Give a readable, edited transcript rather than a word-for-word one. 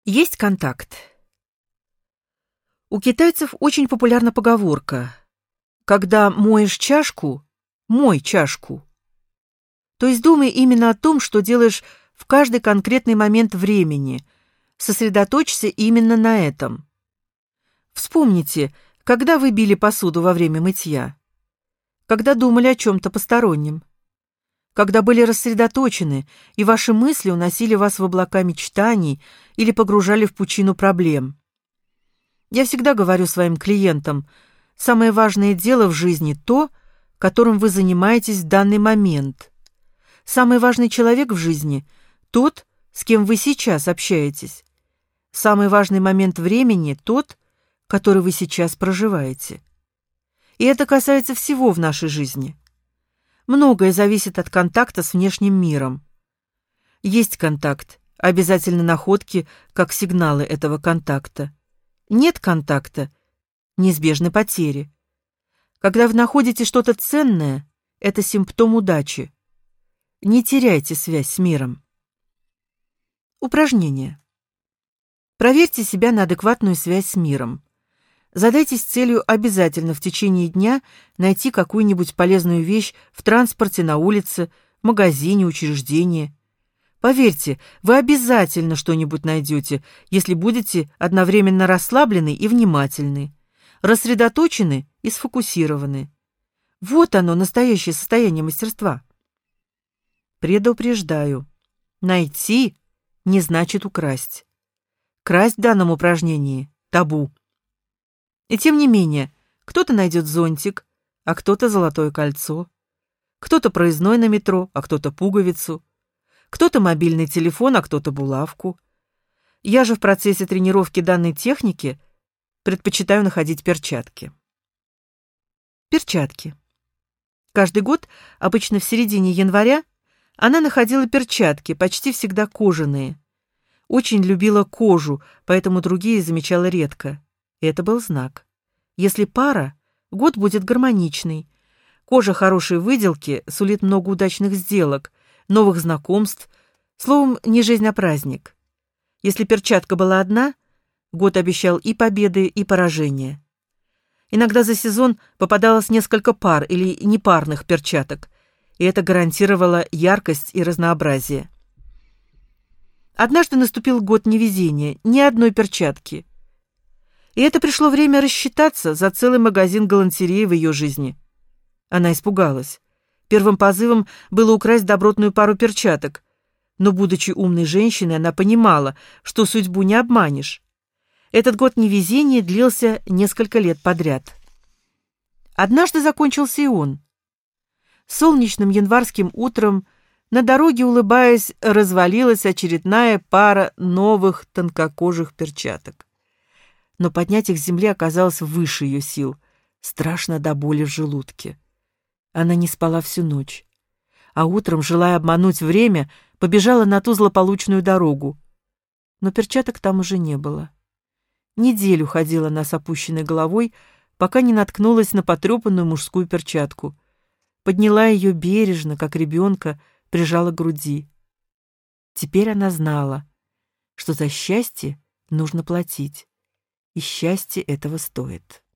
Есть контакт. У китайцев очень популярна поговорка: когда моешь чашку, мой чашку. То есть думай именно о том, что делаешь в каждый конкретный момент времени. Сосредоточься именно на этом. Вспомните, когда вы били посуду во время мытья, когда думали о чем-то постороннем, когда были рассредоточены, и ваши мысли уносили вас в облака мечтаний или погружали в пучину проблем. Я всегда говорю своим клиентам: самое важное дело в жизни — то, которым вы занимаетесь в данный момент. Самый важный человек в жизни — тот, с кем вы сейчас общаетесь. Самый важный момент времени — тот, который вы сейчас проживаете. И это касается всего в нашей жизни. Многое зависит от контакта с внешним миром. Есть контакт, обязательно находки, как сигналы этого контакта. Нет контакта — неизбежны потери. Когда вы находите что-то ценное, это симптом удачи. Не теряйте связь с миром. Упражнение. Проверьте себя на адекватную связь с миром. Задайтесь целью обязательно в течение дня найти какую-нибудь полезную вещь в транспорте, на улице, в магазине, учреждении. Поверьте, вы обязательно что-нибудь найдете, если будете одновременно расслаблены и внимательны, рассредоточены и сфокусированы. Вот оно, настоящее состояние мастерства. Предупреждаю: найти не значит украсть. Красть в данном упражнении — табу. И тем не менее, кто-то найдет зонтик, а кто-то золотое кольцо, кто-то проездной на метро, а кто-то пуговицу, кто-то мобильный телефон, а кто-то булавку. Я же в процессе тренировки данной техники предпочитаю находить перчатки. Перчатки. Каждый год, обычно в середине января, она находила перчатки, почти всегда кожаные. Очень любила кожу, поэтому другие замечала редко. И это был знак. Если пара, год будет гармоничный. Кожа хорошей выделки сулит много удачных сделок, новых знакомств, словом, не жизнь, а праздник. Если перчатка была одна, год обещал и победы, и поражения. Иногда за сезон попадалось несколько пар или непарных перчаток, и это гарантировало яркость и разнообразие. Однажды наступил год невезения, ни одной перчатки. И это пришло время рассчитаться за целый магазин галантереи в ее жизни. Она испугалась. Первым позывом было украсть добротную пару перчаток, но, будучи умной женщиной, она понимала, что судьбу не обманешь. Этот год невезения длился несколько лет подряд. Однажды закончился и он. Солнечным январским утром на дороге, улыбаясь, развалилась очередная пара новых тонкокожих перчаток. Но поднять их с земли оказалось выше ее сил, страшно до боли в желудке. Она не спала всю ночь, а утром, желая обмануть время, побежала на ту злополучную дорогу. Но перчаток там уже не было. Неделю ходила она с опущенной головой, пока не наткнулась на потрепанную мужскую перчатку. Подняла ее бережно, как ребенка, прижала к груди. Теперь она знала, что за счастье нужно платить, и счастье этого стоит.